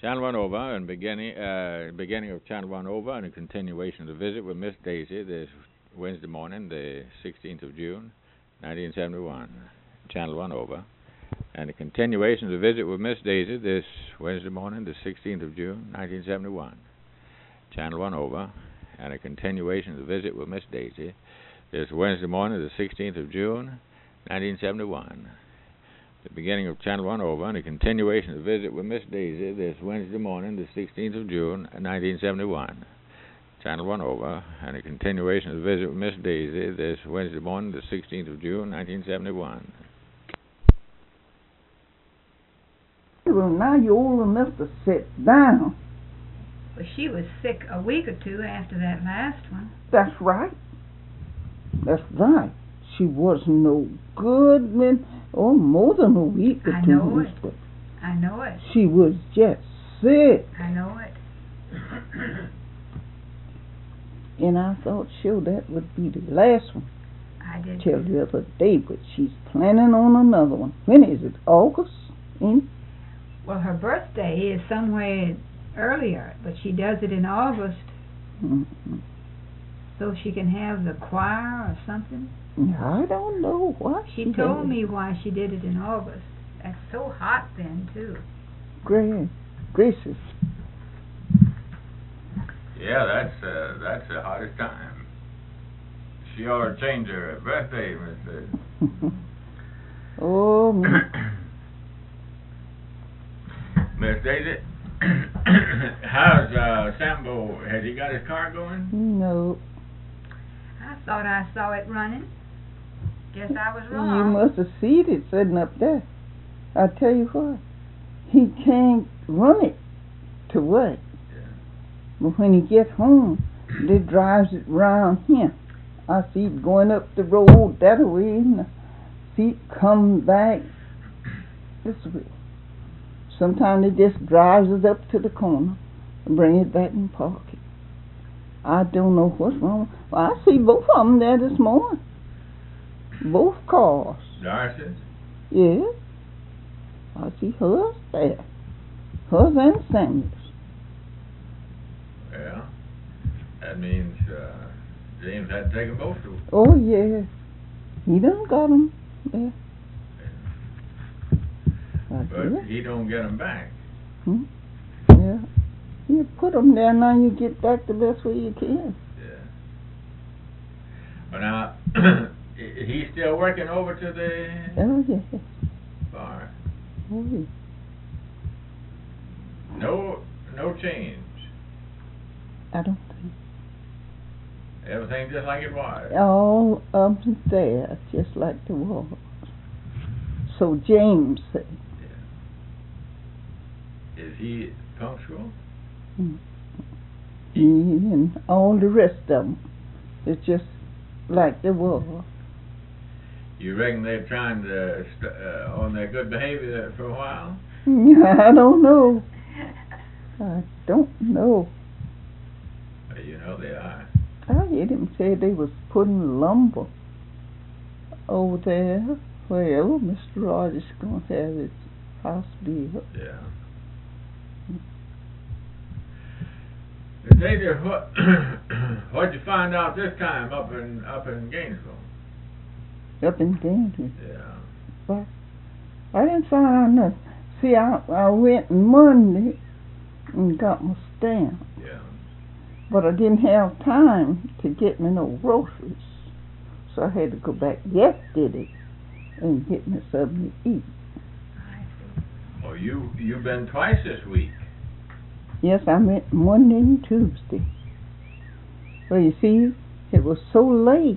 Channel 1 over, and beginning of Channel 1 over, and a continuation of the visit with Miss Daisy this Wednesday morning, the 16th of June, 1971. Channel 1 over, and a continuation of the visit with Miss Daisy this Wednesday morning, the 16th of June, 1971. Channel 1 over, and a continuation of the visit with Miss Daisy this Wednesday morning, the 16th of June, 1971. The beginning of Channel 1 over, and a continuation of the visit with Miss Daisy this Wednesday morning, the 16th of June, 1971. Channel 1 over, and a continuation of the visit with Miss Daisy this Wednesday morning, the 16th of June, 1971. Well, now you're old enough to sit down. Well, she was sick a week or two after that last one. That's right. That's right. She wasn't no good then. Oh, more than a week or I two. know it. I know it. She was just sick. I know it. And I thought, sure, that would be the last one. I did. Till the other day, but she's planning on another one. When is it? August? Well, her birthday is somewhere earlier, but she does it in August. Mm-hmm. So she can have the choir or something. I don't know why. She told me why she did it in August. That's so hot then, too. Gracious. Yeah, that's the hottest time. She ought to change her birthday, Miss. Oh, Miss Daisy. How's Sambo? Has he got his car going? No. I thought I saw it running. Guess I was You wrong. must have seen it sitting up there. I tell you what, he can't run it to work. Yeah. But when he gets home, they drives it round here. I see it going up the road that way, and I see it come back this way. Sometimes it just drives it up to the corner and bring it back and park it. I don't know what's wrong. Well, I see both of them there this morning. Both cars. Darcy's? Yeah. I see hers there. Hers and Samuel's. Yeah. That means James had to take them both to him. Oh, yeah. He done got them there. But he don't get them back. Yeah. You put them there, now you get back the best way you can. Yeah. But now, he's still working over to the Oh, yeah. bar. Oh, yeah. No change. I don't think. Everything just like it was. All up there, just like the wall. So James said. Yeah. Is he punctual? He and all the rest of them. It's just like the wall. You reckon they're trying to on their good behavior for a while? I don't know. I don't know. You know they are. I heard him say they was putting lumber over there wherever Mr. Rogers going to have his house built. Yeah. Daisy, what'd you find out this time up in Gainesville? Up in Gainesville. Yeah. But I didn't find out nothing. See, I went Monday and got my stamp. Yeah. But I didn't have time to get me no groceries. So I had to go back yesterday and get me something to eat. I see. Oh, you've been twice this week. Yes, I went Monday and Tuesday. Well, you see, it was so late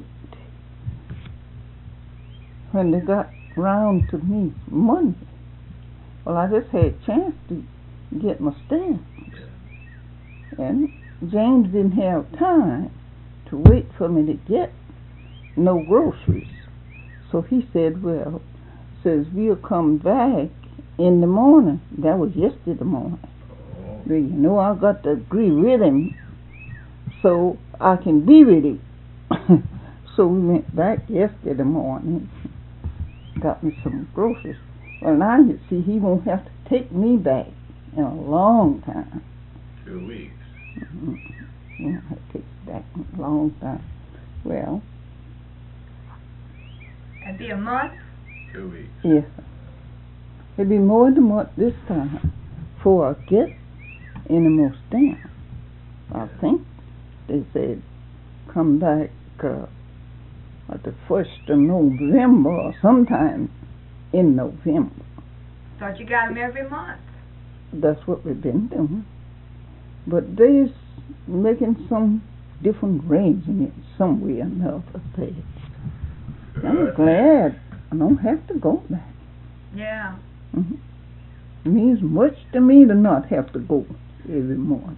when they got round to me Monday. Well, I just had a chance to get my stamps. Yeah. And James didn't have time to wait for me to get no groceries. So he said, well, says we'll come back in the morning. That was yesterday morning. Oh. Well, you know, I got to agree with him so I can be with him. So we went back yesterday morning, got me some groceries. Well, now you see, he won't have to take me back in a long time. 2 weeks. Mm-hmm. Yeah, it takes that a long time. Well, It'd be a month? 2 weeks. yes. It'd be more than a month this time before I get any more stamps. I think they said come back at the 1st of November or sometime in November. Thought you got them every month. That's what we've been doing. But they's making some different arrangements some way or another there. I'm glad I don't have to go back. Yeah. Mm-hmm. It means much to me to not have to go every morning.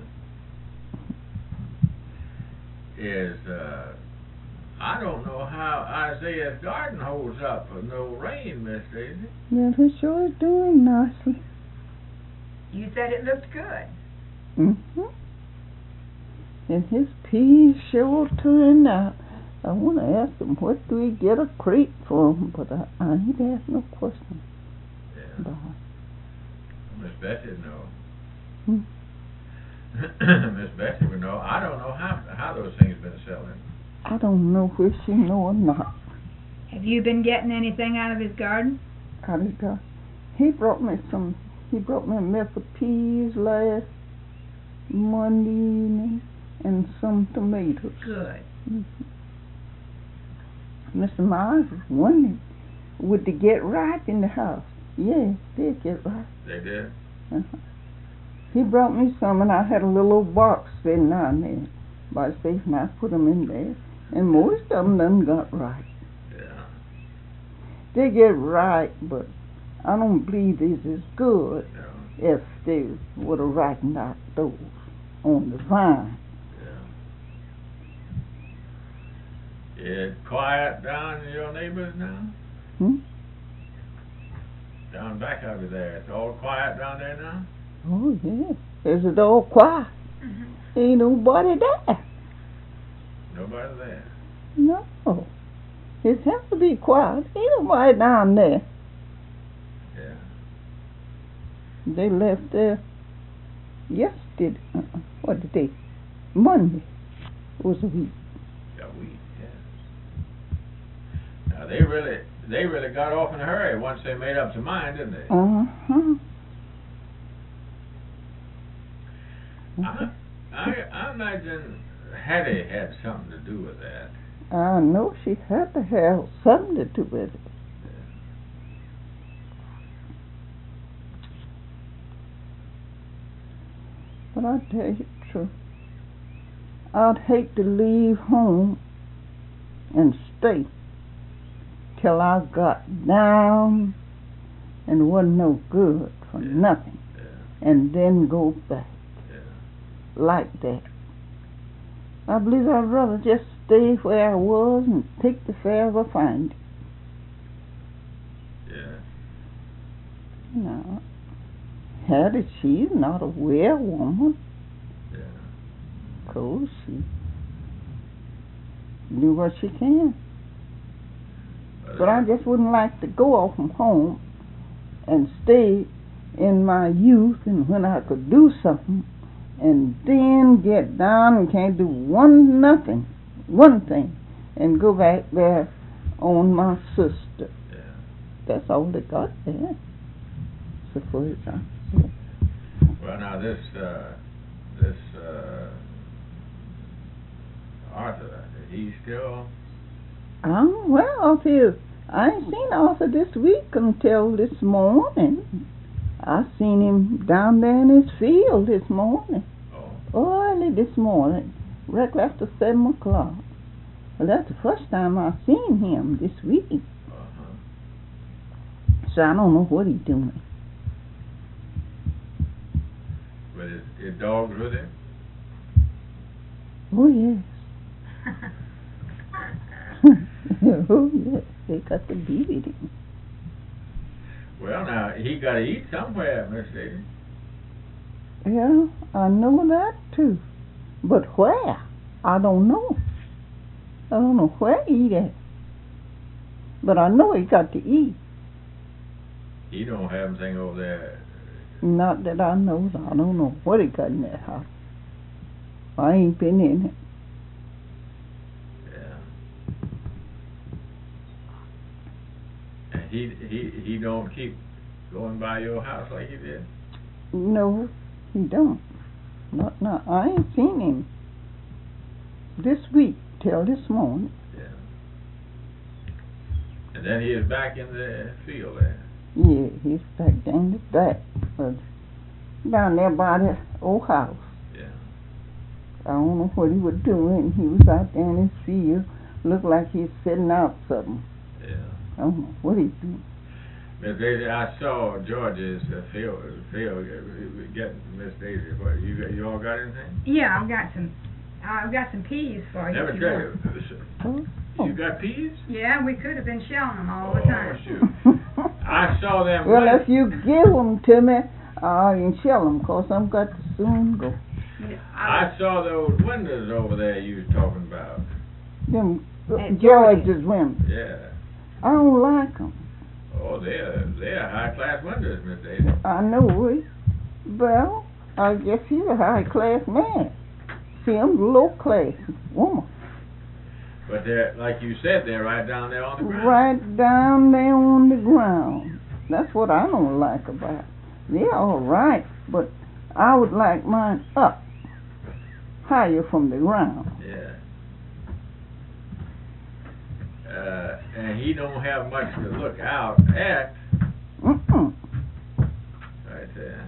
Yeah. I don't know how Isaiah's garden holds up with no rain, Miss Daisy. Yeah, he sure is doing nicely. You said it looked good. Mm-hmm. And his peas sure turned out. I want to ask him, what do we get a crate for him? But I ain't asked no question. Yeah. But, Miss Bessie would know. Miss Bessie would know. I don't know how those things been selling. I don't know if she know or not. Have you been getting anything out of his garden? Out of his garden. He brought me a mess of peas last Monday evening and some tomatoes. Good. Mm-hmm. Mr. Myers was wondering, would they get ripe in the house? Yes, they get ripe. They did? Uh-huh. He brought me some, and I had a little old box sitting down there by the safe, and I put them in there, and most of them done got ripe. Yeah. They get ripe, but I don't believe it's as good if they would have ripened out those on the vine. It's quiet down in your neighbors now? Down back of you there. It's all quiet down there now? Oh, yeah. Is it all quiet? Mm-hmm. Ain't nobody there. Nobody there? No. It has to be quiet. Ain't nobody down there. Yeah. They left there yesterday. What did they? Monday was a week. A week, yes. Now they really got off in a hurry once they made up their mind, didn't they? Uh-huh. I imagine Hattie had something to do with that. I know she had to have something to do with it. But I tell you the truth, I'd hate to leave home and stay till I got down and wasn't no good for nothing, and then go back like that. I believe I'd rather just stay where I was and take the fare I find. Yeah. No. Hattie, she's not a well woman. Yeah. 'Cause she do what she can. But I just wouldn't like to go off from home and stay in my youth and when I could do something and then get down and can't do one thing, and go back there on my sister. Yeah. That's all they got there. So for example. Well, now this Arthur, he's still. Well, I ain't seen Arthur this week until this morning. I seen him down there in his field this morning. Oh. Early this morning, right after 7 o'clock. Well, that's the first time I've seen him this week. Uh-huh. So I don't know what he's doing. But his dog's with him? Oh, yes. Oh, yes. They got to be with him. Well, now, he got to eat somewhere, Miss Daisy. Yeah, I know that too. But where? I don't know. I don't know where he eat at. But I know he got to eat. He don't have anything over there Not that I know. I don't know what he got in that house. I ain't been in it. Yeah. And he don't keep going by your house like he did? No, he don't. Not. I ain't seen him this week till this morning. Yeah. And then he is back in the field there. Yeah, he's back down the back. Down there by the old house. Yeah. I don't know what he was doing. He was out there in his field. Looked like he was setting out something. Yeah. I don't know what he's doing. Miss Daisy, I saw George's field getting Miss Daisy. What, you all got anything? Yeah, I've got some peas for you. Never if you tell want. you. You got peas? Yeah, we could have been shelling them all the Oh, time. shoot. I saw them. Well, if you give them to me, I can shell them, because I'm got to soon go. I saw those windows over there you was talking about. Them At George's windows. Yeah. I don't like them. Oh, they're high-class windows, Miss Daisy. I know it. Well, I guess he's a high-class man. See, I'm a low-class woman. But they're, like you said, they're right down there on the ground. Right down there on the ground. That's what I don't like about it. They're all right, but I would like mine up, higher from the ground. Yeah. And he don't have much to look out at. Mm-mm. Right there.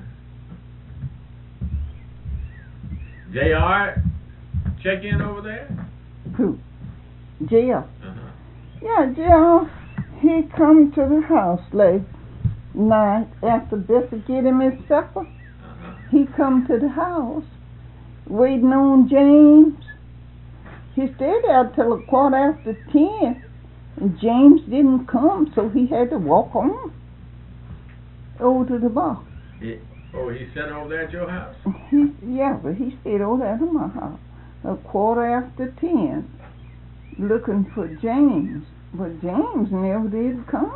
JR, check in over there? Who? Jill. Uh-huh. Yeah, Jill, he come to the house last night after Bessie get him his supper. Uh-huh. He come to the house waiting on James. He stayed there till 10:15, and James didn't come, so he had to walk on over to the bar. He sat over there at your house? But he stayed over there at my house 10:15, looking for James, but James never did come.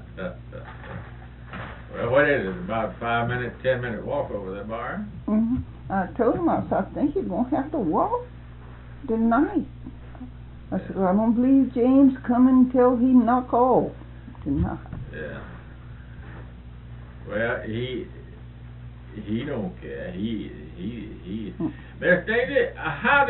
Well, what is it? About 10-minute walk over the bar? Mm-hmm. I told him, I think you're going to have to walk tonight. I said, I don't believe James coming until he knock off tonight. Yeah. Well, he don't care. Miss Daisy, how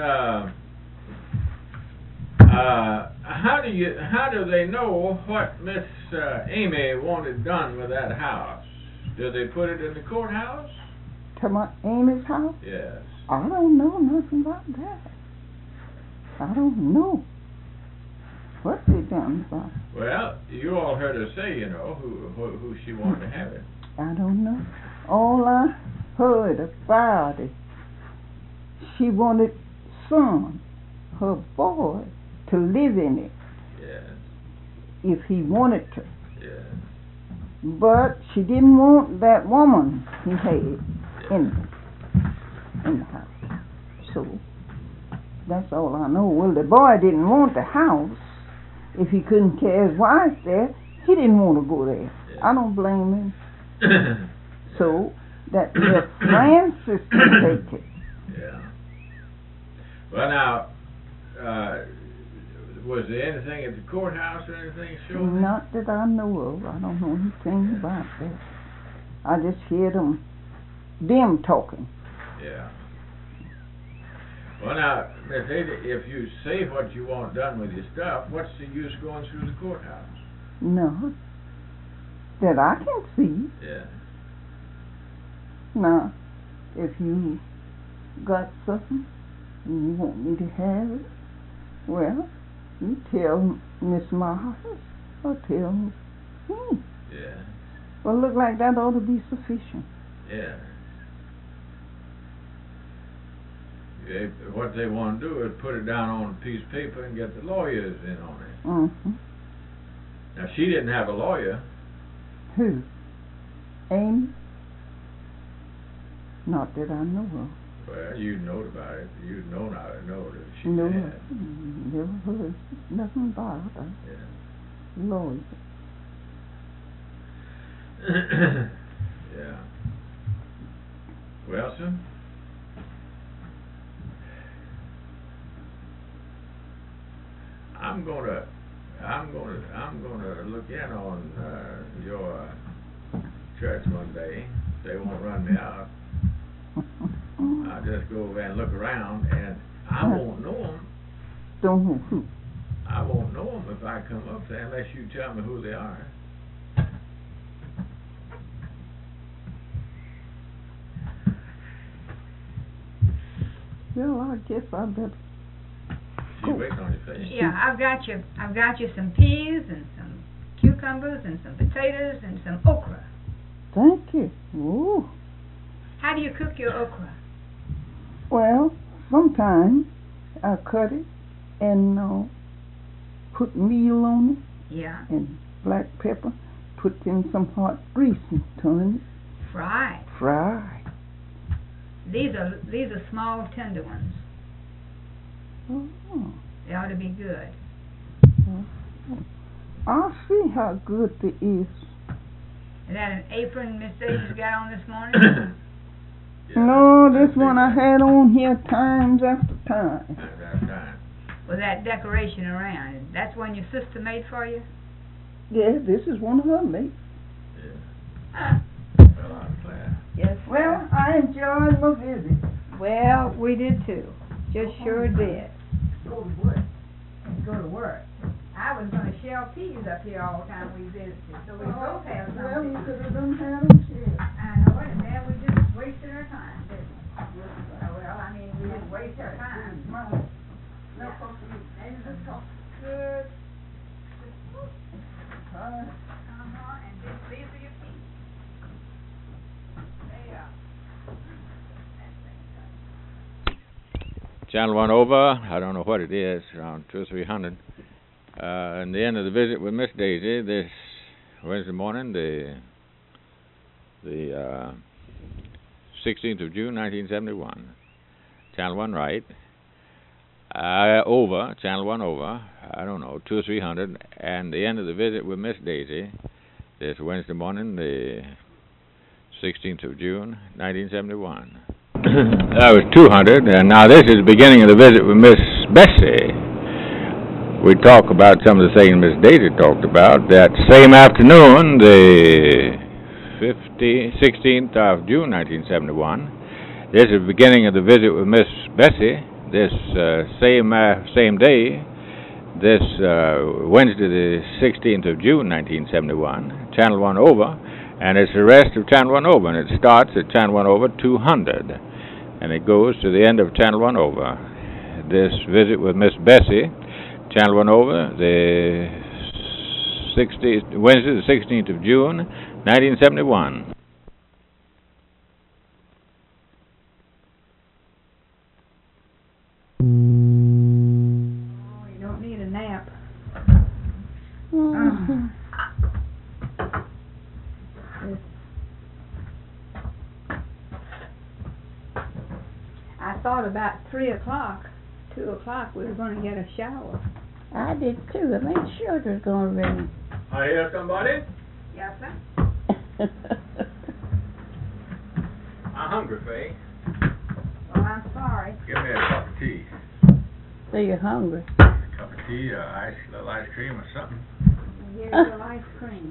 do they know what Miss Amy wanted done with that house? Do they put it in the courthouse? To my Amy's house? Yes. I don't know nothing about that. I don't know what they done about it. Well, you all heard her say, who she wanted to have it. I don't know. All I heard about it, she wanted son, her boy, to live in it. Yes. If he wanted to. Yes. But she didn't want that woman he had in the house. So that's all I know. Well, the boy didn't want the house. If he couldn't carry his wife there, he didn't want to go there. Yeah. I don't blame him. So that if Francis could take it. Yeah. Well, now, was there anything at the courthouse or anything showing? Not that I know of. I don't know anything about that. I just hear them talking. Yeah. Well, now, Miss Ada, if you say what you want done with your stuff, what's the use going through the courthouse? No. That I can see. Yeah. Now, if you got something and you want me to have it, well, you tell Miss Martha or tell me. Yeah. Well, look like that ought to be sufficient. Yeah. What they want to do is put it down on a piece of paper and get the lawyers in on it. Mm-hmm. Now, she didn't have a lawyer. Who? Amy? Not that I know of. Well, you know about it. You know now to know that she No, had. never heard nothing about her. Yeah. Lord. Yeah. Well, sir, I'm gonna look in on your church one day. They won't run me out. I'll just go over and look around, and I won't know them. Don't know who. I won't know them if I come up there unless you tell me who they are. Well, I guess I better. She's waiting on your face. Yeah, I've got you some peas and some cucumbers and some potatoes and some okra. Thank you. Ooh. How do you cook your okra? Well, sometimes I cut it and put meal on Yeah. it and black pepper. Put in some hot grease and turn it. Fry. Fry. These are small, tender ones. Oh. They ought to be good. I'll see how good it is. Is that an apron Miss Davis got on this morning? No, this one I had on here times after time. With that decoration around. That's one your sister made for you? Yeah, this is one of her mates. Yeah. Well, I'm glad. Yes. Well, I enjoyed my visit. Well, we did too. Just sure did. Go to work. And go to work. I was going to shell peas up here all the time we visited, so we both have Well, something. we could have done had them share. I know it, and then we just wasted our time, didn't we? Well, I mean, we didn't waste our time. No coffee. And just talk good. Huh? And just these are your peas. There you are. Channel 1 over, I don't know what it is, around 200 or 300. And the end of the visit with Miss Daisy this Wednesday morning, the 16th of June, 1971. Channel 1 right. Over, Channel 1 over, I don't know, 200 or 300. And the end of the visit with Miss Daisy this Wednesday morning, the 16th of June, 1971. That was 200, and now this is the beginning of the visit with Miss Bessie. We talk about some of the things Miss Daisy talked about. That same afternoon, the 16th of June, 1971, this is the beginning of the visit with Miss Bessie. This same day, this Wednesday, the 16th of June, 1971, Channel 1 over, and it's the rest of Channel 1 over, and it starts at Channel 1 over 200, and it goes to the end of Channel 1 over. This visit with Miss Bessie, Channel 1 over, the Wednesday, the 16th of June, 1971. Oh, you don't need a nap. I thought about 3 o'clock, 2 o'clock we were going to get a shower. I did too. I made sure it was going to rain. I hear somebody. Yes, sir? I'm hungry, Faye. Well, I'm sorry. Give me a cup of tea. So you're hungry. A cup of tea, little ice cream or something. Here's your ice cream.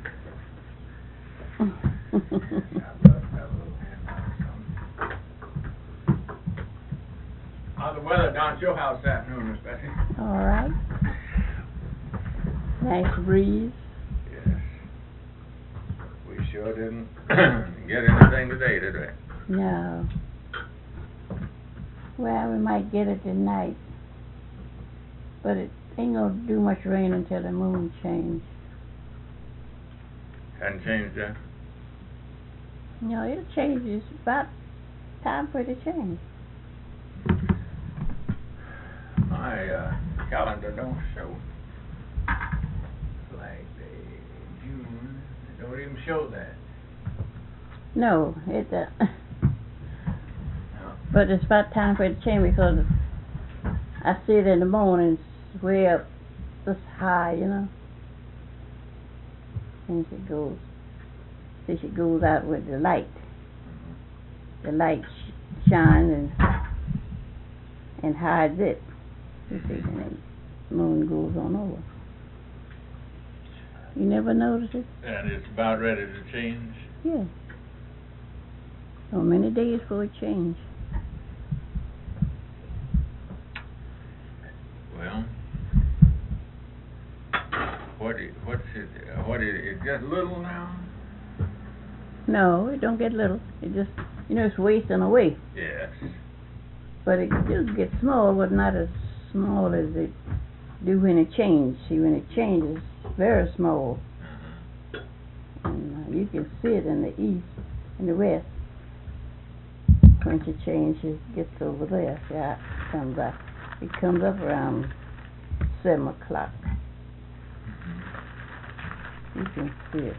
How's the weather down at your house this afternoon, Miss Bessie? All right. Nice breeze. Yes. We sure didn't get anything today, did we? No. Well, we might get it tonight. But it ain't going to do much rain until the moon changes. Hadn't changed yet? No, it'll change. It's about time for it to change. My calendar don't show Flag Day, June. It don't even show that. No, it No. but it's about time for it to change because I see it in the morning. It's way up this high, you know. And she goes out with the light. the light shines and hides it. You see, and the moon goes on over. You never notice it? And it's about ready to change. Yeah. So many days for a change. Well, what's it just little now? No, it don't get little. It just, it's wasting away. Yes. But it just gets small, but not as small as it do when it changes. See, when it changes, it's very small. And you can see it in the east and the west. When it changes, it gets over there. Yeah, it comes up around 7 o'clock. You can see it.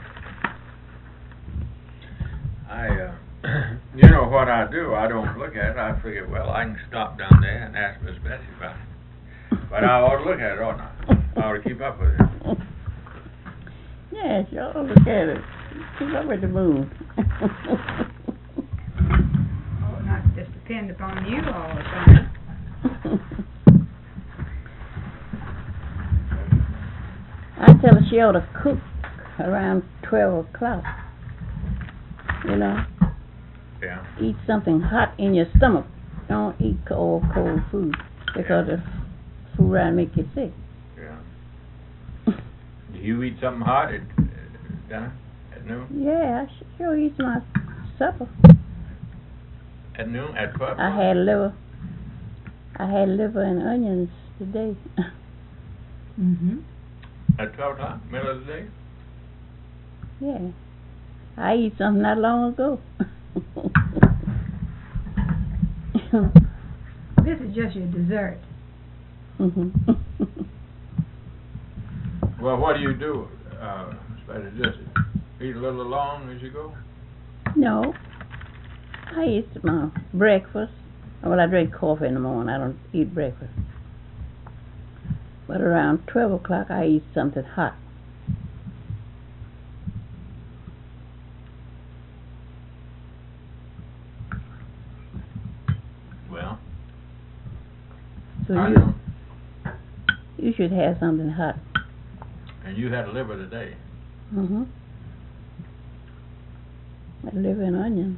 You know what I do? I don't look at it. I figure, well, I can stop down there and ask Miss Bessie about it. But I ought to look at it, oughtn't I? I ought to keep up with it. Yes, you ought to look at it. Keep up with the moon. Oh, not just depend upon you all the time. I tell her she ought to cook around 12 o'clock. Yeah. Eat something hot in your stomach. Don't eat cold food because the food around make you sick. Yeah. Do you eat something hot at noon? Yeah, I sure eat my supper. At noon? At 12? I had liver and onions today. Mhm. At 12 o'clock? Middle of the day? Yeah. I eat something not long ago. This is just your dessert. Well, what do you do, Special Justice? Eat a little along as you go? No. I eat my breakfast. Well, I drink coffee in the morning. I don't eat breakfast. But around 12 o'clock, I eat something hot. Well, So I know. you should have something hot. And you had a liver today. Mm-hmm. Liver and onions.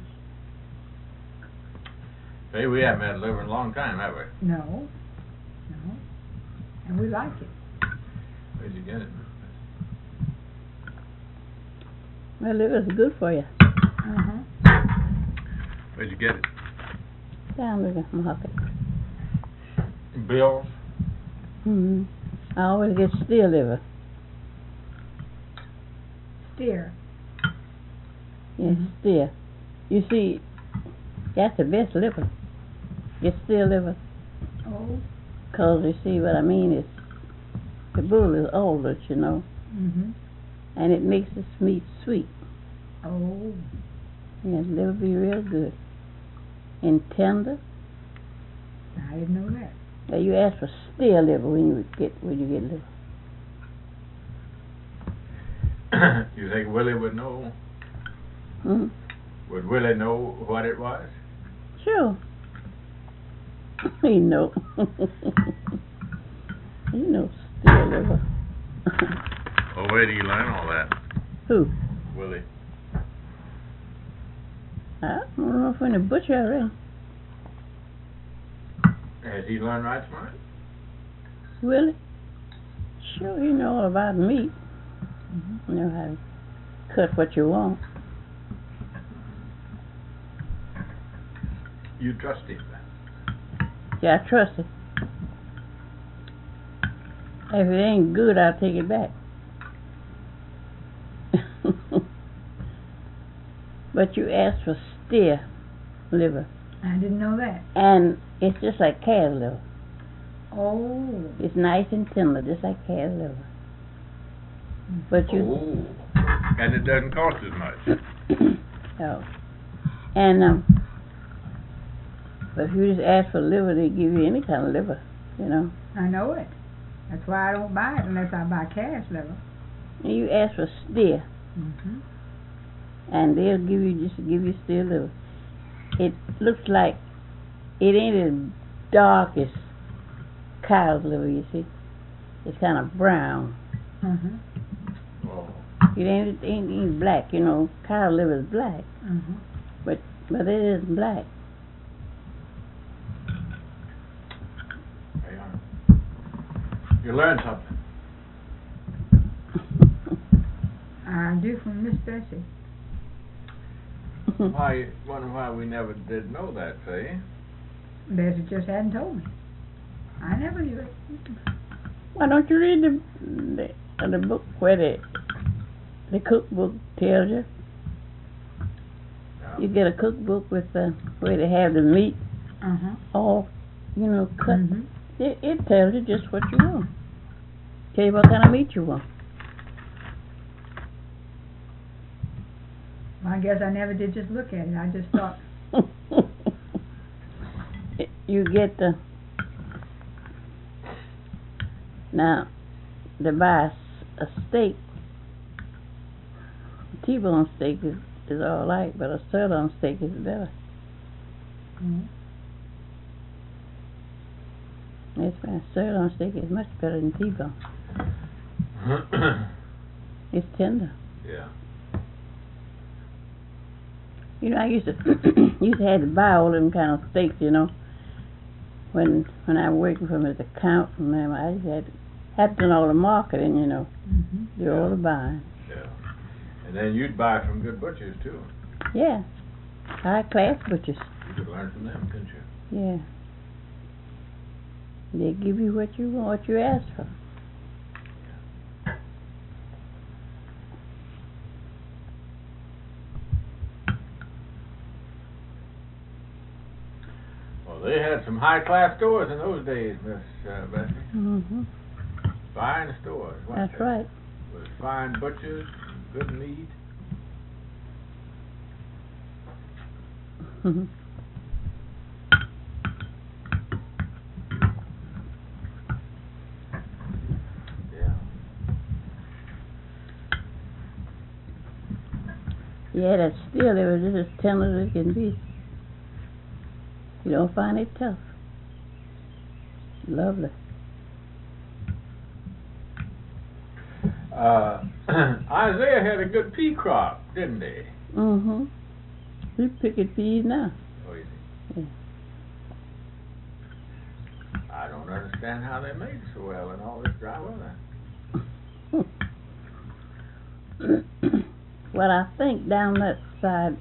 Say, we haven't had liver in a long time, have we? No. And we like it. Where'd you get it? Well, liver's good for you. Uh-huh. Where'd you get it? Down with the market. Bill's? Mm-hmm. I always get steer liver. Steer. Yes, steer. You see, that's the best liver. Get steer liver. Oh. Because you see what I mean is, the bull is older, Mhm. and it makes the meat sweet. Oh. Yes, liver be real good. And tender. I didn't know that. Now you ask for steer liver when you get liver. You think Willie would know? Hmm? Would Willie know what it was? Sure. He know. He knows steer liver. Well, where do you learn all that? Who? Willie. I don't know, from the butcher, I reckon. Has he learned right smart? Willie? Sure, he know all about meat. Mm-hmm. You know how to cut what you want. You trust him. Yeah, I trust it. If it ain't good, I'll take it back. But you asked for steer liver. I didn't know that. And it's just like calf liver. Oh. It's nice and tender, just like calf liver. But you... Oh. And it doesn't cost as much. No. And, but if you just ask for liver, they give you any kind of liver, I know it. That's why I don't buy it unless I buy calf liver. And you ask for steer, Mm-hmm. and they'll give you steer liver. it looks like it ain't as dark as cow's liver, you see. It's kind of brown. Mhm. Oh. It ain't black, you know. Cow liver is black, Mhm. but it isn't black. There you are. You learned something. I do from Miss Bessie. Why? Wonder why we never did know that, say? Bessie just hadn't told me. I never knew it. Why don't you read the book where the cookbook tells you? Yeah. You get a cookbook with where they have the meat all, you know, cut. Mhm. It tells you just what you want. Tell you what kind of meat you want. Well, I guess I never did just look at it. I just thought, You get now to buy a steak. T-bone steak is all right, but a sirloin steak is better. Yes, man, sirloin steak is much better than T-bone. It's tender. Yeah. You know, I used to have to buy all them kind of steaks, you know. When I was working for them as a count from them, I just had to do all the marketing, you know. Do all the buying. Yeah. And then you'd buy from good butchers too. Yeah. High class butchers. You could learn from them, couldn't you? Yeah. They give you what you want, what you ask for. Well, they had some high-class stores in those days, Miss Bessie. Mm-hmm. Fine stores. That's right. With fine butchers, good meat. Mm-hmm. Yeah. Yeah, that still they were just as tender as it can be. You don't find it tough. Lovely. Isaiah had a good pea crop, didn't he? Mm-hmm. We picking peas now. Oh, you see. Yeah. I don't understand how they make so well in all this dry weather. Well, I think down that side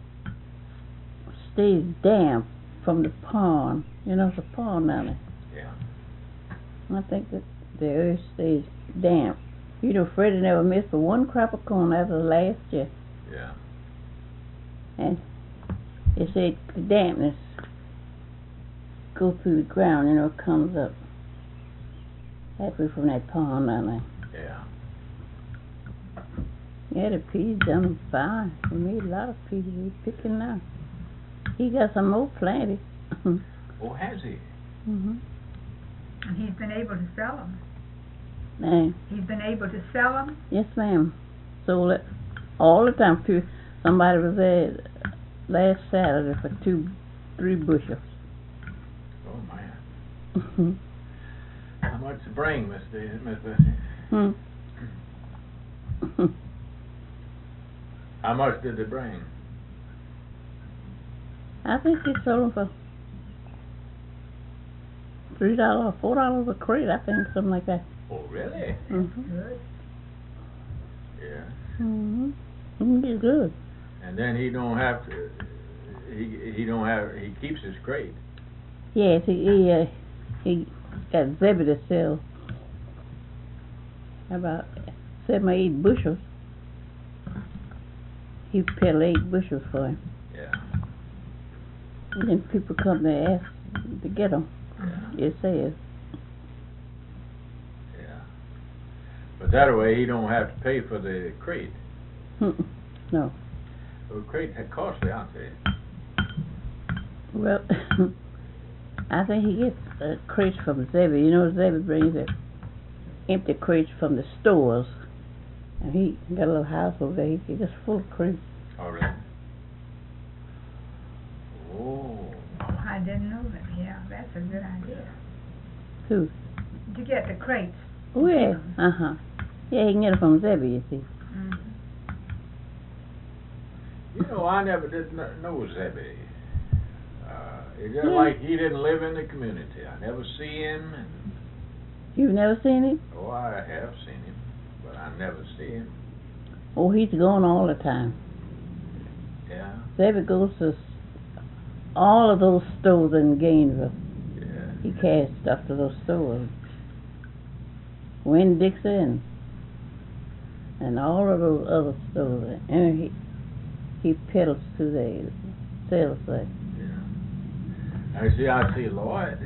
stays damp from the pond. You know, it's a pond down there. Yeah. I think that the earth stays damp. You know, Freddie never missed but one crop of corn after the last year. Yeah. And they say the dampness go through the ground, you know, it comes up. That way from that pond down there. Yeah. Yeah, the peas done fine. We made a lot of peas. We're picking now. He got some more planted. Oh, has he? Mm-hmm. and he's been able to sell them. Hey. He's been able to sell them. Yes, ma'am. Sold it all the time. Somebody was there last Saturday for 3 bushels. Oh, man. Mm-hmm. How much to bring, Miss Bessie? How much did they bring? I think they sold them for $3 or $4 a crate. I think something like that. Oh, really? Mm-hmm. Good. Yeah. Mm-hmm. It's good. And then he don't have to. He keekeeps his crate. Yes, he got Zebby to sell about 7 or 8 bushels. He peddled 8 bushels for him. Yeah. And then people come there and ask to get them. Yeah. It says. Yeah. But that way he don't have to pay for the crate. No. The crate had costly, aren't they? Well, I think he gets crates from Zebby. You know, Zebby brings the empty crates from the stores. And he got a little house over there. He's just full of crates. Oh, really? I didn't know that. Yeah, that's a good idea. Who? To get the crates. Oh, yeah. Uh-huh. Yeah, he can get it from Zebby, you see. Mm-hmm. You know, I never did know Zebby. It's just Yeah. like he didn't live in the community. I never see him. And, You've never seen him? oh, I have seen him, but I never see him. Oh, he's gone all the time. Yeah, Zebby goes to all of those stores in Gainesville. yeah. He carries stuff to those stores. Winn-Dixie and all of those other stores. And he peddles to the sales site. I see Lloyd.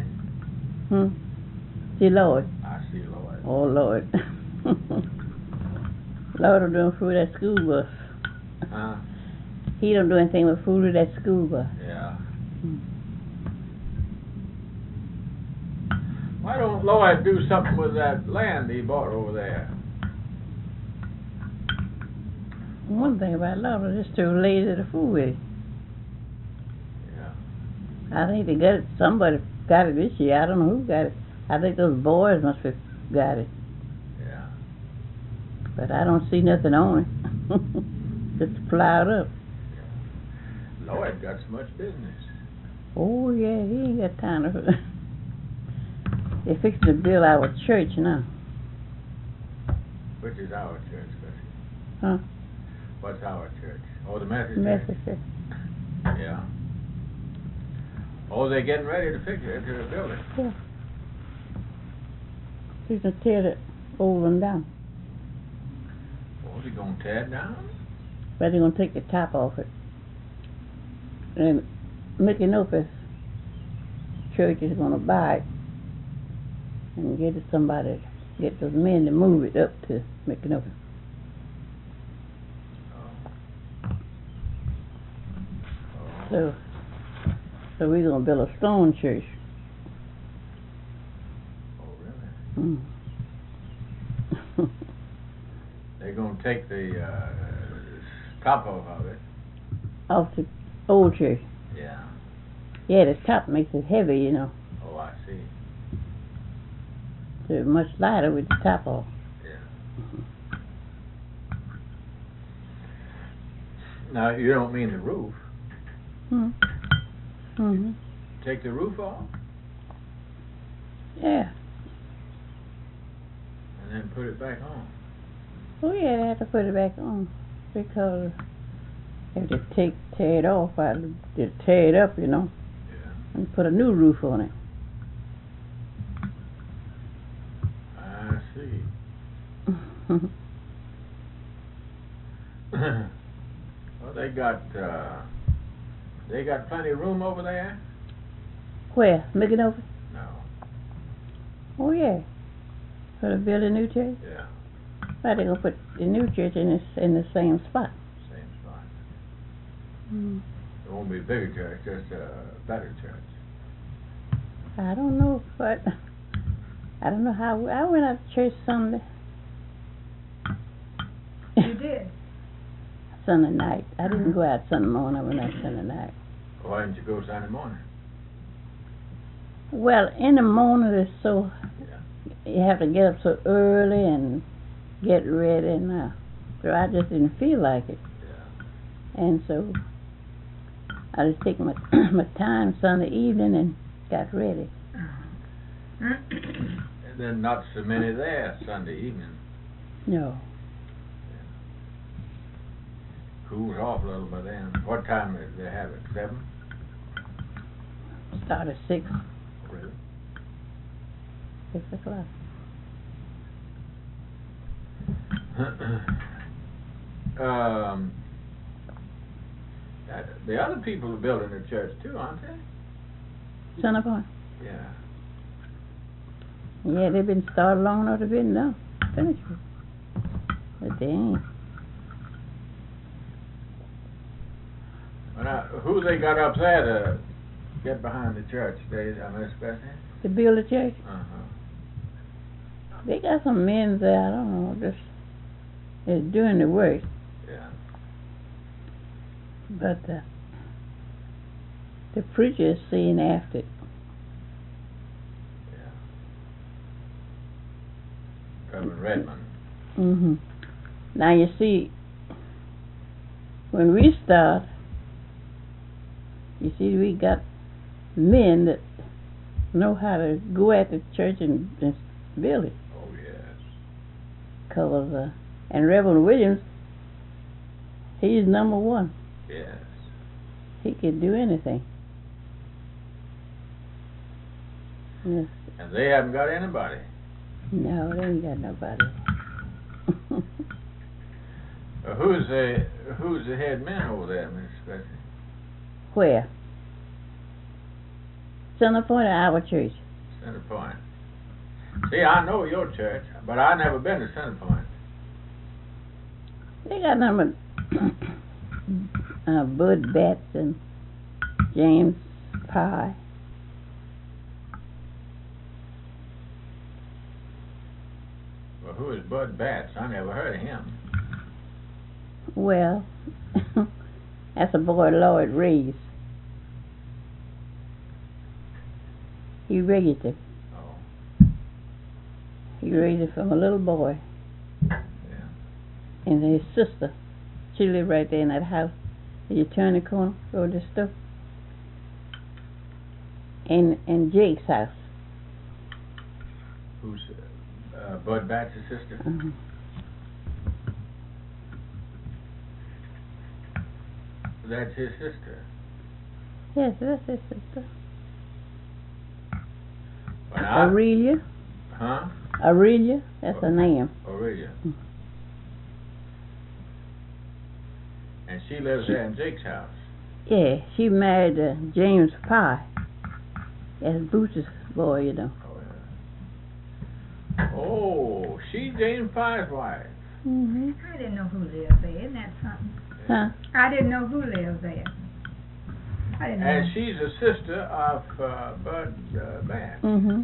See Lloyd? I see Lloyd. Oh, Lloyd. Lloyd will do food at school bus. Huh? He don't do anything with food at school bus. Yeah. Why don't Lloyd do something with that land he bought over there? One thing about Lloyd is just too lazy to fool with it. Yeah. I think they got it. Somebody got it this year. I don't know who got it. I think those boys must have got it. Yeah. But I don't see nothing on it. Just plowed up. Lloyd got so much business. Oh, yeah, he ain't got time to... They're fixing to build our church now. Which is our church, Bessie? Huh? What's our church? Oh, the Methodist Methodist church? church. Yeah. Oh, they're getting ready to fix it, to build it. Yeah. He's going to tear the old one down. Oh, is he going to tear it down? But they're going to take the top off it. And Mickey Nopus church is going to buy it and get it somebody, get those men to move it up to Mickey Nopus. So we're going to build a stone church. Oh, really? They're going to take the top off of it. Off the old church. Yeah. Yeah, the top makes it heavy, you know. Oh, I see. So it's much lighter with the top off. Yeah. Now, you don't mean the roof. Mm-hmm. Take the roof off Yeah. and then put it back on. Oh yeah, they have to put it back on because if they tear it off, they tear it up, you know, Yeah. and put a new roof on it. I see. Well, they got plenty of room over there? Where? Making over? No. Oh yeah. For to build a new church? Yeah. Why they gonna put the new church in the same spot? Same spot. Mm. It won't be a bigger church, just a better church. I don't know, but I don't know how. I went out to church Sunday. You did? Sunday night. I didn't go out Sunday morning. I went out Sunday night. Why didn't you go Sunday morning? Well, in the morning it's so Yeah. you have to get up so early and get ready and so I just didn't feel like it. Yeah. And so I just take my my time Sunday evening and got ready. And then not so many there Sunday evening. No. Cools off a little by then. What time did they have it? 7? Start at 6 Really? o'clock. The other people are building a church too, aren't they? Son of a Yeah. Yeah, they've been started long enough to be done. Finished. But they ain't. Well, now, who they got up there to get behind the church? Miss Bessie? To build a church? Uh-huh. They got some men there, I don't know, just is doing the work. Yeah. But The preacher is seeing after it. Yeah. Reverend Redmond. Mm-hmm. Now you see, when we start, you see we got men that know how to go at the church and build it. Oh, yes. Cause, and Reverend Williams, he's number one. Yes. He can do anything. Yes. And they haven't got anybody. No, they ain't got nobody. Who's the head man over there, Miss Betsy? Where? Center Point or our church? Center Point. See, I know your church, but I've never been to Center Point. They got number Bud Betts and James Pye. Well, who is Bud Batts? I never heard of him. Well, that's a boy Lloyd raised. He raised him. Oh. He raised him from a little boy. Yeah. And his sister, she lived right there in that house. You turn the corner, go to the store. And Jake's house. Who's Bud Batts' sister? Uh-huh. That's his sister. Yes, that's his sister. Well, Aurelia. Huh? Aurelia, that's her name. Aurelia. And she lives there in Jake's house. Yeah, she married James Pye. That's Boots's boy, you know. Oh, yeah. Oh, she James Pye's wife. Mm-hmm. I didn't know who lived there. Isn't that something? Huh? I didn't know who lived there. I didn't know. And she's a sister of Bud Batts. Mm-hmm.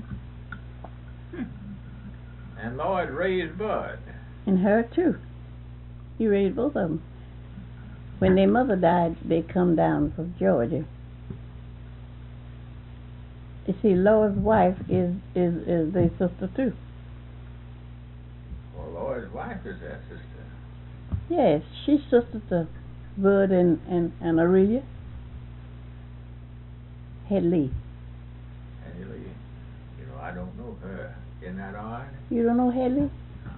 And Lloyd raised Bud. And her too. He raised both of them. When their mother died, they come down from Georgia. You see, Lloyd's wife is their sister too. Well, Lloyd's wife is that sister. Yes, she's sister to Bud and Aurelia. Headley. Anyway, you know, I don't know her. Isn't that odd? You don't know Headley?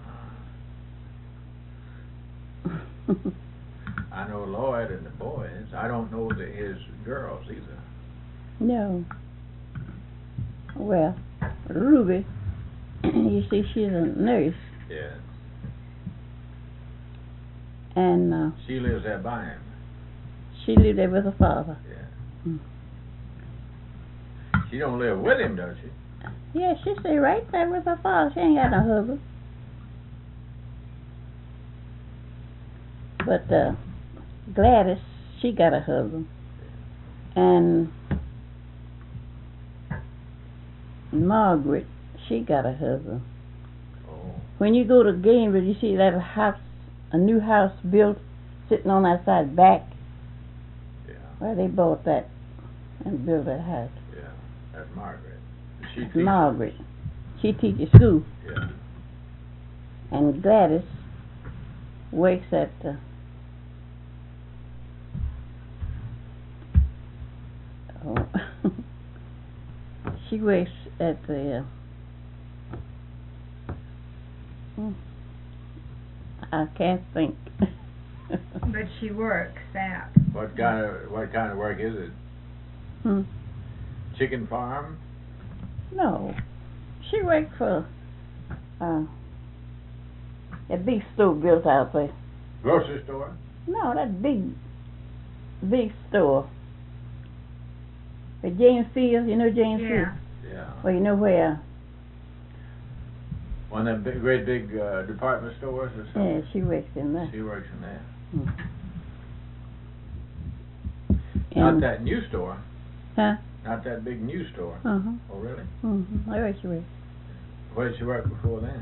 I know Lloyd and the boys. I don't know his girls either. No. Well, Ruby, you see, she's a nurse. Yes. And She lives there by him. she lived there with her father. Yeah. Mm. She don't live with him, does she? Yeah, she stay right there with her father. She ain't got no husband. But Gladys, she got a husband. And Margaret, she got a husband. Oh. When you go to Gainesville, you see that house, a new house built, sitting on that side back. Yeah. Well, they bought that and built that house. Yeah. That's Margaret. She That's teaches. Margaret. She teaches school. Yeah. And Gladys works at she works at the I can't think. But she works out. What kind of work is it? Hmm. Chicken farm? No, she worked for a big store built out there. Grocery store? No, that big store. But James Fields, you know James Yeah. Fields? Yeah. Well, you know where? One of them great big department stores or something? Yeah, she works in there. She works in there. Not And- that new store. Huh? Not that big new store. Uh-huh. Oh, really? Mm-hmm. Where she works? Where did she work before then?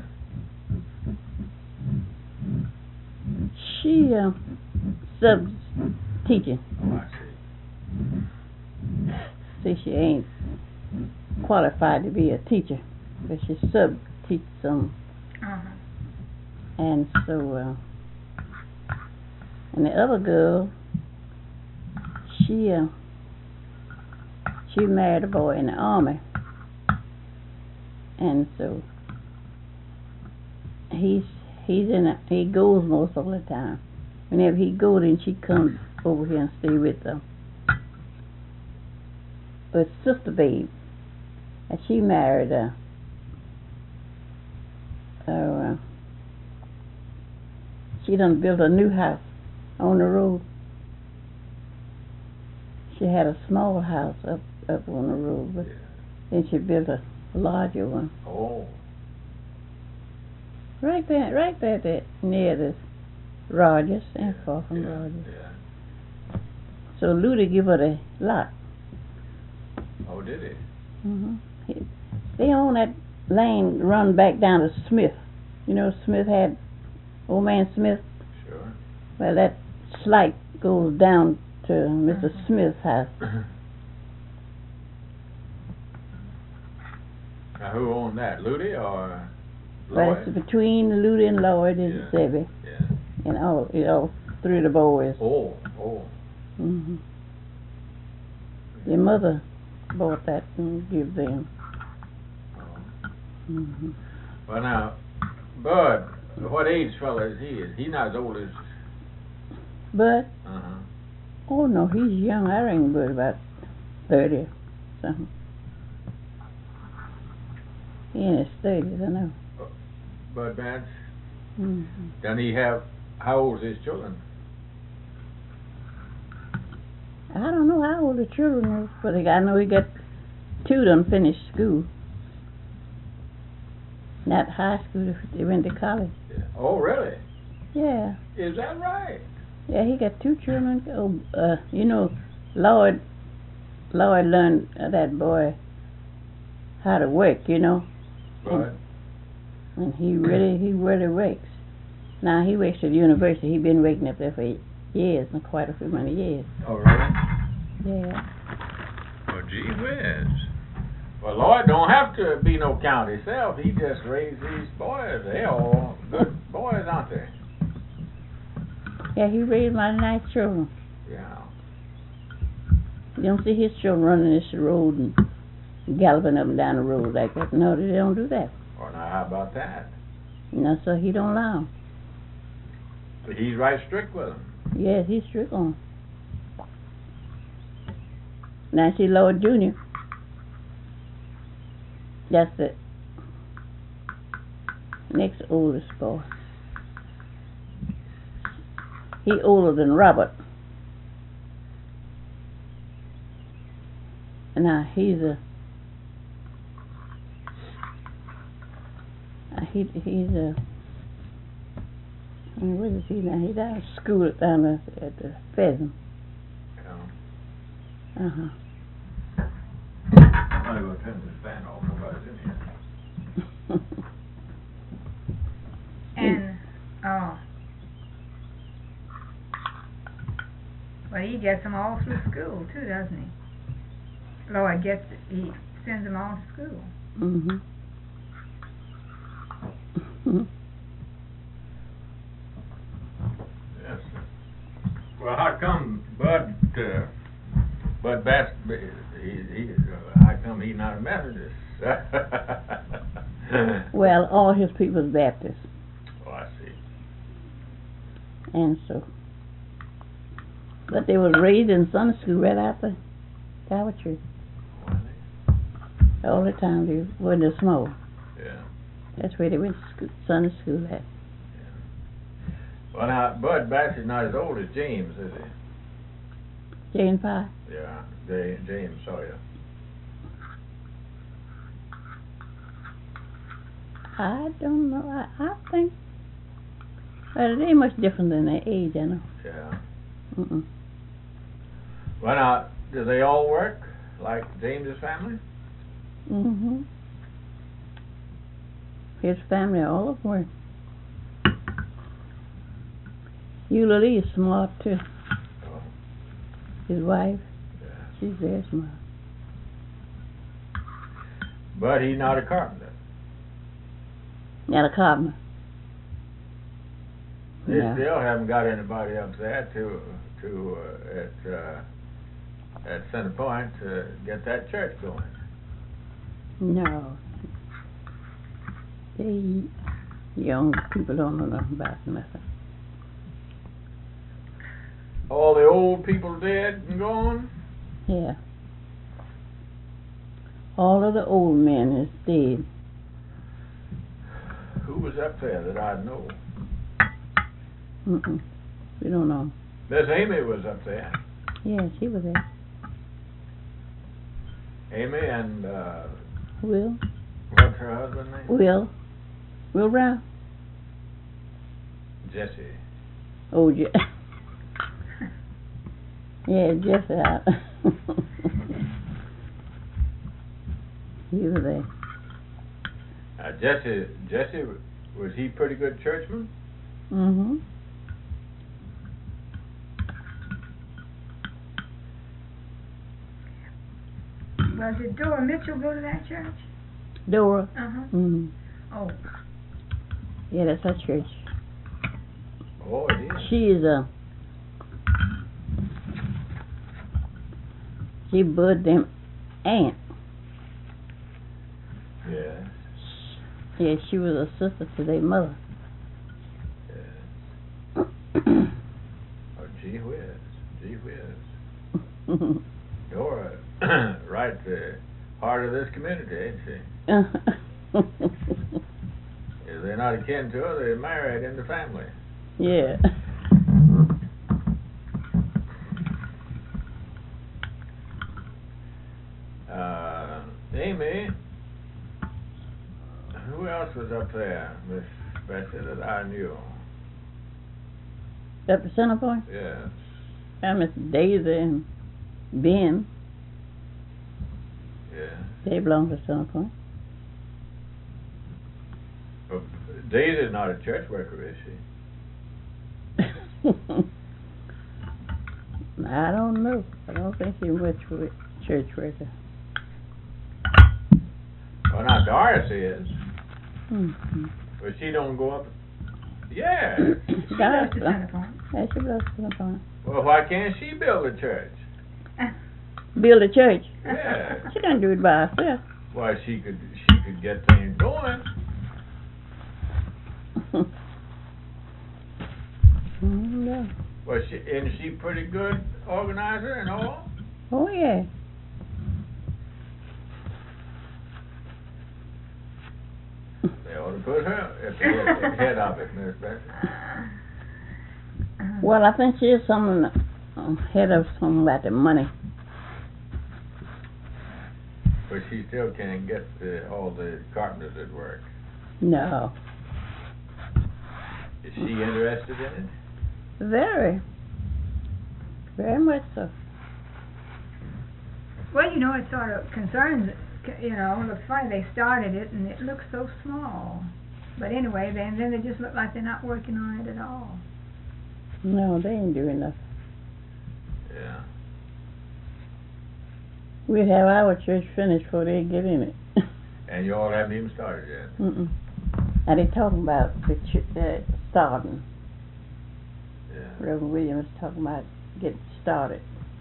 She sub teaching. Oh, I see. say she ain't qualified to be a teacher, but she sub-teach some. Uh-huh. And so, and the other girl, she married a boy in the army, and so he goes most of the time. Whenever he goes, then she comes over here and stay with them. But Sister Babe, and she married she done built a new house on the road. She had a small house up on the road, but then she built a larger one. Oh. Right there near this Rogers, and far from Rogers. Yeah. So Ludy give her the lot. Oh, did he? They own that lane run back down to Smith. You know, Smith had old man Smith. Sure. Well, that slight goes down to Mr. Smith's house. Now, who owned that, Ludy or Well, Lloyd? it's between Ludy and Lloyd and Yeah. Sebby, Yeah. and all three of the boys. Oh. Your mother bought that and give them. Well, now, Bud, what age fella is he? He's not as old as... But Uh-huh. oh no, he's young. I reckon Bud about 30 or something. He in his 30s, I know. Bud Batch? Doesn't he have... How old is his children? I don't know how old the children is, but I know he got two done finished school. Not high school, they went to college. Yeah. Oh, really? Yeah. Is that right? Yeah, he got two children. You know, Lloyd learned that boy how to work, you know. Bud? And he really works. Now he works at the university. He's been working up there for years, and quite a few many years. Oh, really? Yeah. Well, gee whiz. Well, Lloyd don't have to be no count himself. He just raised these boys. They're all good boys, aren't they? Yeah, he raised my nice children. Yeah. You don't see his children running this road and galloping up and down the road like that. No, they don't do that. Well, now, how about that? No, sir, he don't allow 'em. He's right strict with them. Yes, he's strict on 'em. Now, see, Lloyd Jr., that's the next oldest boy. He older than Robert. Now, he's where is he now? He's down at school down at the Pheasant. Yeah. Uh-huh. I'm going to turn this fan off. Nobody's in here. And, well, he gets them all through school, too, doesn't he? Lloyd he sends them all to school. Yes, sir. Well, how come Bud Bass, how come he's not a Methodist? Well, all his people's Baptists. Oh, I see. And so, but they was raised in Sunday school right after Calvary. All the time they were small. Yeah. That's where they went to school, Sunday school at. Yeah. Well, now, Bud Bass is not as old as James, is he? Jane Pye. Yeah, James Sawyer. I don't know. I think, well, they ain't much different than their age, I know. Yeah. Mm-mm. Well, now, do they all work like James's family? Mm-hmm. His family, all of them work. Eulalie is smart too. Oh, His wife, yeah. she's very smart. But he's not a carpenter. Not a carpenter. They No. still haven't got anybody up there at Center Point to get that church going. No. They young people don't know nothing about nothing. All the old people dead and gone? Yeah. All of the old men is dead. Who was up there that I know? Mm-mm. We don't know. Miss Amy was up there. Yeah, she was there. Amy and, Will? what's her husband's name? Will Brown? Jesse. Oh, yeah, Jesse out. He was there. Jesse, was he pretty good churchman? Mm-hmm. Well, did Dora Mitchell go to that church? Dora? Uh-huh. Mm-hmm. Oh, Yeah, that's her church. Oh, it is. She Bud them aunt. Yeah. Yeah, she was a sister to their mother. Yeah. Oh, gee whiz. Gee whiz. Dora, right at the heart of this community, ain't she? If they're not akin to her, they're married in the family. Yeah. Amy, who else was up there, Miss Bessie, that I knew? At the Center Point? Yes. I Miss Daisy and Ben. Yeah. They belong to Center Point. But Daisy's not a church worker, is she? I don't know. I don't think she was a church worker. Well, now Doris is. Mm-hmm. But she don't go up. Yeah. she goes to Center Point. Yeah, she belongs to Center Point. Well, why can't she build a church? Build a church. Yeah. She can't do it by herself. Why, she could get things going. Yeah. Well, isn't she pretty good organizer and all? Oh, yeah. They ought to put her at the head of it, Miss Bessie. Well, I think she is something head of something about the money. But she still can't get all the carpenters at work. No. Is she interested in it? Very. Very much so. Well, you know, it sort of concerns, you know, looks funny they started it and it looks so small. But anyway, then they just look like they're not working on it at all. No, they ain't doing nothing. Yeah. We'd have our church finished before they get in it. And you all haven't even started yet. Mm-mm. And they talking about the starting. Yeah. Reverend Williams talking about getting started.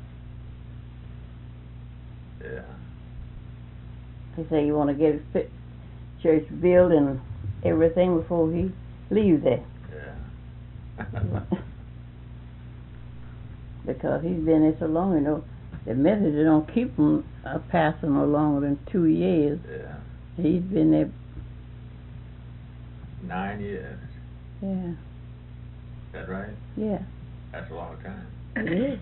Yeah. He said he want to get his church built and everything before he leaves there. Yeah. Because he's been there so long, you know. The Methodists don't keep him a pastor no longer than 2 years. Yeah. He's been there. 9 years. Yeah. Is that right? Yeah. That's a long time. It is.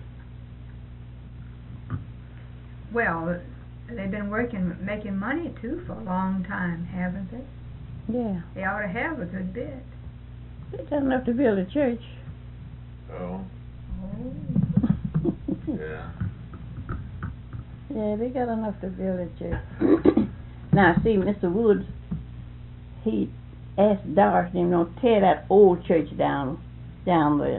Well, they've been making money too for a long time, haven't they? Yeah. They ought to have a good bit. They got enough to build a church. Oh. Oh. Yeah. Yeah, they got enough to build a church. Now, see, Mr. Woods, he asked Doris, you know, tear that old church down there.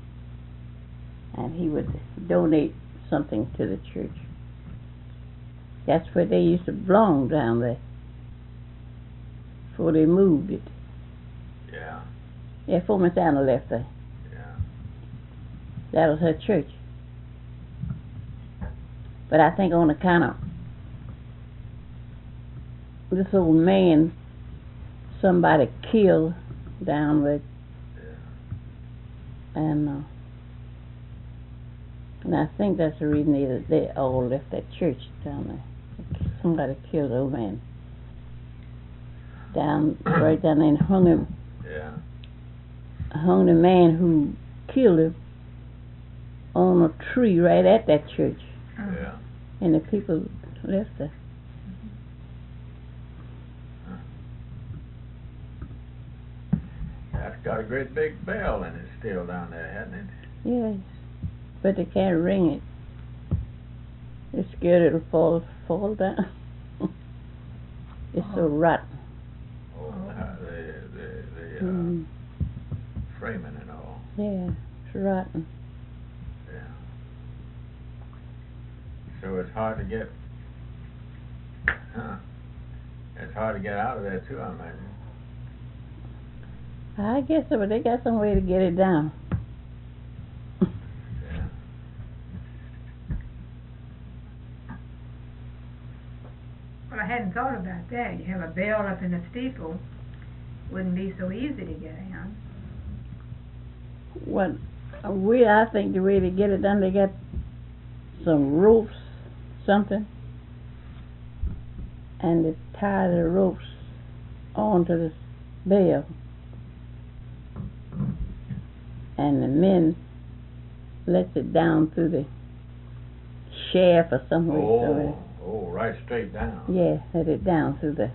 And he would donate something to the church. That's where they used to belong down there. Before they moved it. Yeah. Yeah, before Miss Anna left there. Yeah. That was her church. But I think on account of this old man somebody killed down with, and I think that's the reason they all left that church down there. Somebody killed the old man right down there and hung him. Yeah. Hung the man who killed him on a tree right at that church. Yeah. And the people left there. That's got a great big bell in it still down there, hasn't it? Yes, but they can't ring it. They're scared it'll fall down. It's so rotten. Oh, the framing and all. Yeah, it's rotten. Yeah. So it's hard to get. It's hard to get out of there too, I imagine. I guess so, but they got some way to get it down. Yeah. Well, I hadn't thought about that. You have a bell up in the steeple. Wouldn't be so easy to get in. What I think the way to get it done, they got some ropes, something, and they tie the ropes onto the bell, and the men lets it down through the shaft or something. Oh, right straight down. Yeah, let it down through the.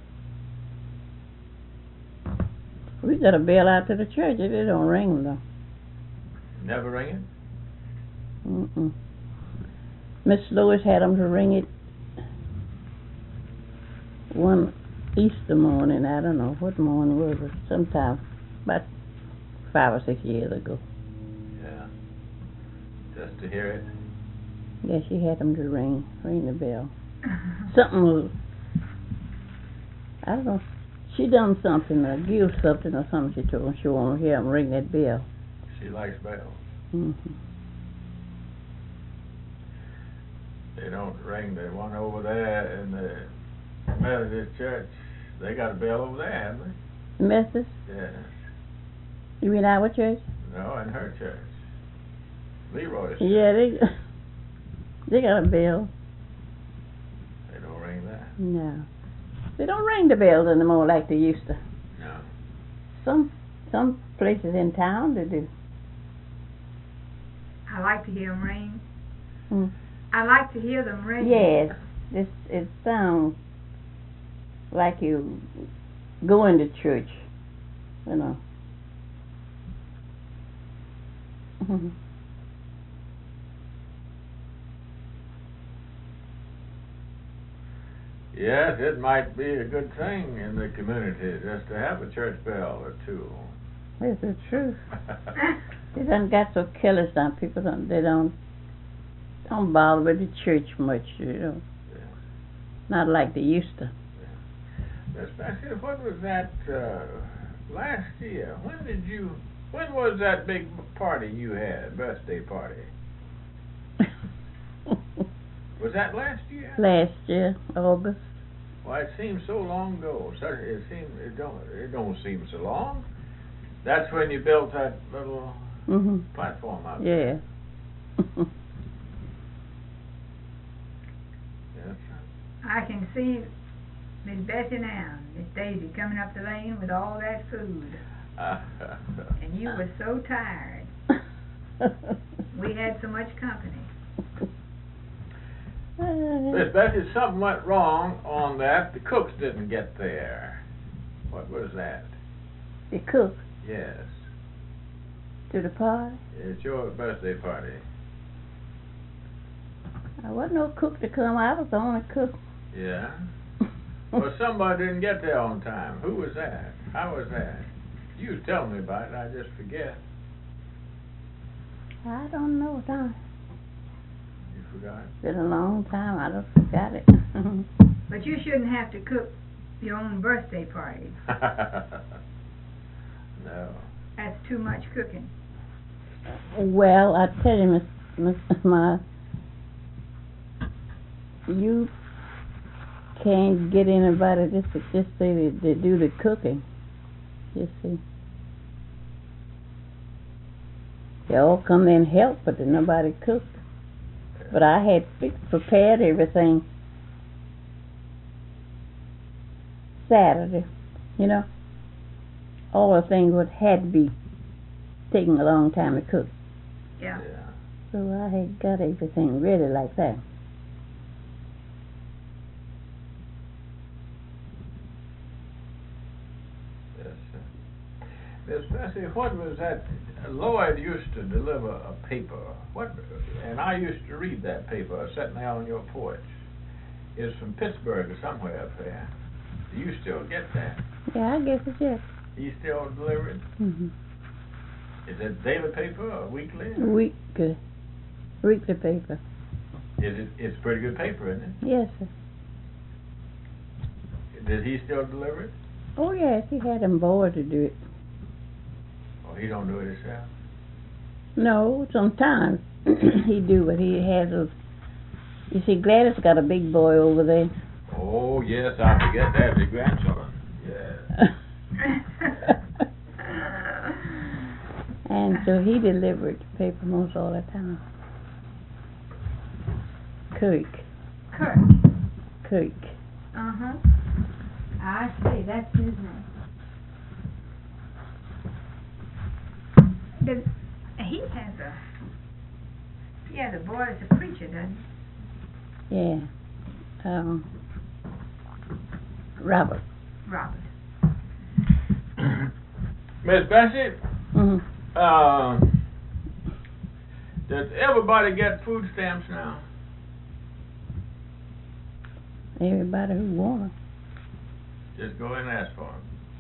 We got a bell out to the church. It don't ring though. Never ring it? Mm-mm. Miss Lois had them to ring it one Easter morning. I don't know what morning was it. Sometime about 5 or 6 years ago. Yeah. Just to hear it? Yeah, she had them to ring the bell. Something was, I don't know. She done something, a gift something or something. She told them she wanted to hear them ring that bell. She likes bells. Mm-hmm. They don't ring the one over there in the Methodist church. They got a bell over there, haven't they? The Methodist? Yes. You mean our church? No, in her church. Leroy's. Yeah, they got a bell. They don't ring that. No. They don't ring the bells anymore like they used to. No. Some places in town they do. I like to hear them ring. Mm. I like to hear them ring. Yes. It sounds like you go into church, you know. Yes, it might be a good thing in the community just to have a church bell or two. It's the truth. They done got so careless now. People don't bother with the church much, you know. Yeah. Not like they used to. Miss Bessie, what was that last year? When was that big party you had, birthday party? Was that last year? Last year, August. Well, it seems so long ago. It don't seem so long. That's when you built that little platform out there. Yeah. Yes. I can see Miss Bessie now, Miss Daisy coming up the lane with all that food. And you were so tired. We had so much company. Miss Bessie, something went wrong on that. The cooks didn't get there. What was that? The cook Yes. to the party? It's your birthday party. I wasn't no cook to come. I was the only cook. Yeah? Well, somebody didn't get there on time. Who was that? How was that? You was telling me about it. I just forget. I don't know, Don. You forgot. It's been a long time. I don't forgot it. But you shouldn't have to cook your own birthday party. No. That's too much cooking. Well, I tell you, Miss Ma, you can't get anybody just say they do the cooking. You see, they all come in and help, but then nobody cooked. But I had prepared everything Saturday, you know. All the things would had to be taking a long time to cook. Yeah. So I had got everything ready like that. Yes, sir. Miss Bessie, what was that? Lloyd used to deliver a paper. And I used to read that paper sitting there on your porch. It's from Pittsburgh or somewhere up there. Do you still get that? Yeah, I guess it's yes. You still deliver it? Mm-hmm. Is it daily paper or weekly? Weekly paper. It's pretty good paper, isn't it? Yes, sir. Did he still deliver it? Oh yes, he had him board to do it. Oh, he don't do it himself? No, sometimes he do, but he has a. You see, Gladys got a big boy over there. Oh yes, I forget that. The grandchildren. Yeah. And so he delivered the paper most all the time. Kirk. Uh-huh. I see, that's his name. He has a boy as a preacher, doesn't he? Yeah. Robert. Miss Bessie, Mm-hmm. Does everybody get food stamps now? Everybody who wants. Just go and ask for them.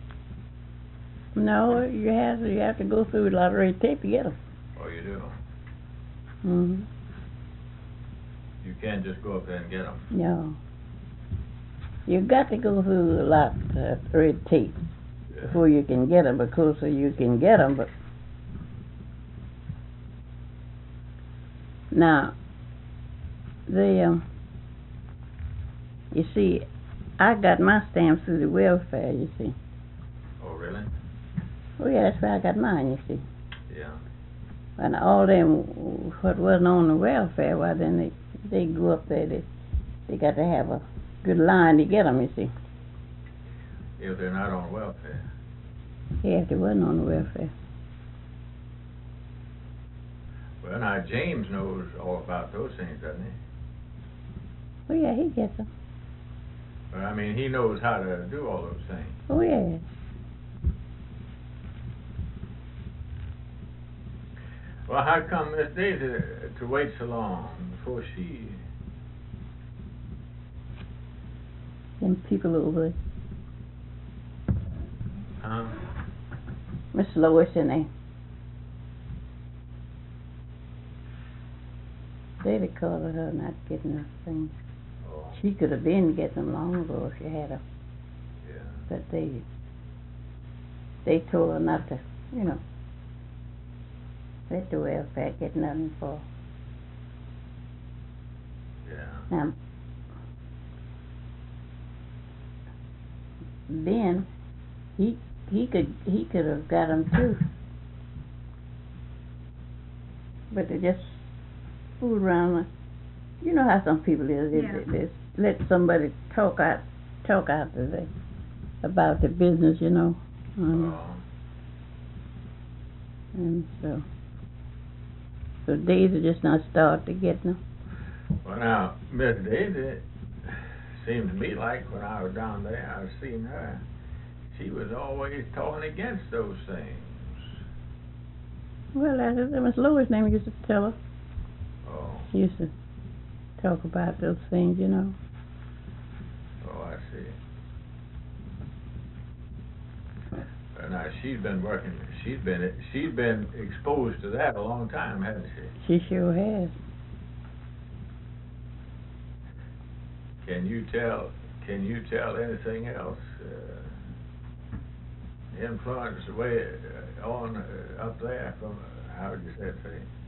No, you have to go through a lot of red tape to get them. Oh, you do? Mm-hmm. You can't just go up there and get them. No. You got to go through a lot of red tape before you can get them, because you can get them, but now, you see, I got my stamps through the welfare, you see. Oh, really? Oh, yeah, that's where I got mine, you see. Yeah. And all them what wasn't on the welfare, well, then they go up there, they got to have a good line to get them, you see. If they're not on welfare. Yeah, if they wasn't on the welfare. Well, now, James knows all about those things, doesn't he? Oh, yeah, he gets them. But, I mean, he knows how to do all those things. Oh, yeah. Well, how come Miss Daisy to wait so long before she... Them people over there. Huh? Miss Lois and they called her not getting her things. Oh, She could have been getting them long ago if she had them. yeah. But they told her not to, let the welfare get nothing for. Yeah. Now, Ben, he could have got them too, but they just fool around. You know how some people is. They let somebody talk out about the business, Oh. and so Daisy just not started to get them. Well, now, Miss Daisy, seemed to me like when I was down there, I was seeing her, she was always talking against those things. Well, that was Lois' name. Used to tell her. Oh. She used to talk about those things, Oh, I see. Well, now, she's been working, she's been exposed to that a long time, hasn't she? She sure has. Can you tell anything else? Influence the way on up there from how would you say it?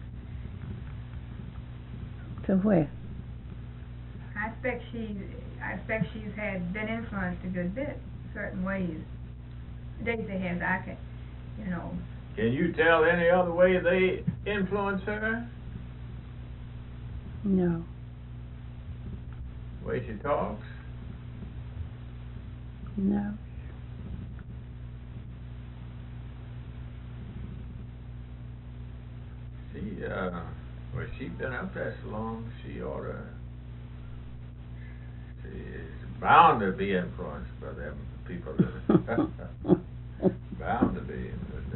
To where? I expect she's had been influenced a good bit, certain ways. Daisy has, I can, you know. Can you tell any other way they influence her? No. The way she talks? No. Well, she's been up there so long, she is bound to be influenced by them people. Bound to be.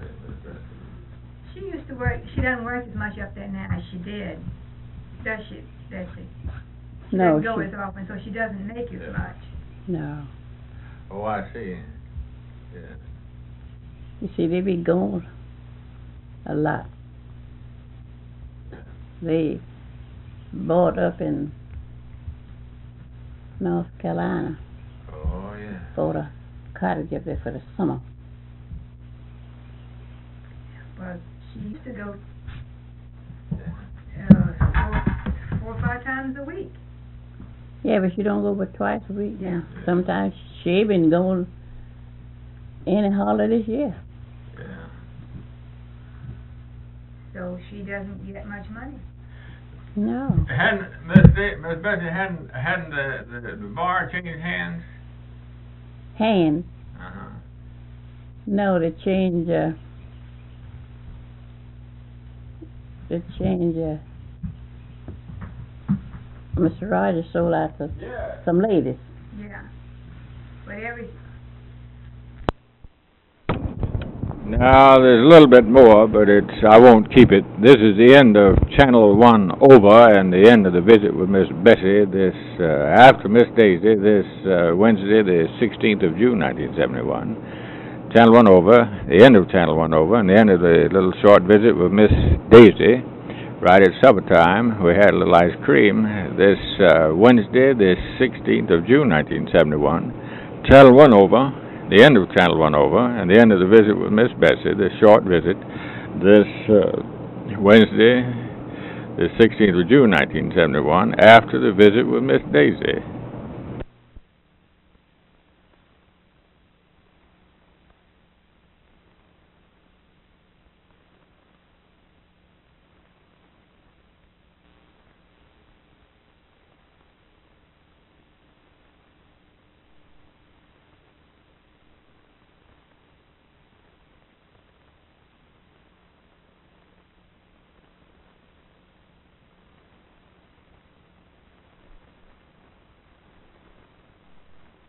She used to work, she doesn't work as much up there now as she did. Does she, Betsy? She No, doesn't go she- as often, so she doesn't make as much. No. Oh, I see. Yeah. You see, they be gone a lot. They bought up in North Carolina, Oh, yeah. bought a cottage up there for the summer. Well, she used to go Yeah. 4 or 5 times a week. Yeah, but she don't go but twice a week now. Yeah. Sometimes she ain't been going any holiday this year. Yeah. So she doesn't get much money. No. Hadn't Miss Bessie hadn't the bar changed hands? Hand. Uh-huh. No, they change, Mr. Rogers sold out to Yeah. some ladies. Yeah. But Now, there's a little bit more, but I won't keep it. This is the end of Channel 1 over and the end of the visit with Miss Bessie this, after Miss Daisy, this Wednesday, the 16th of June, 1971. Channel 1 over, the end of Channel 1 over, and the end of the little short visit with Miss Daisy. Right at supper time, we had a little ice cream this Wednesday, the 16th of June, 1971. Channel 1 over, the end of Channel 1 over, and the end of the visit with Miss Bessie, this short visit, this Wednesday, the 16th of June, 1971, after the visit with Miss Daisy.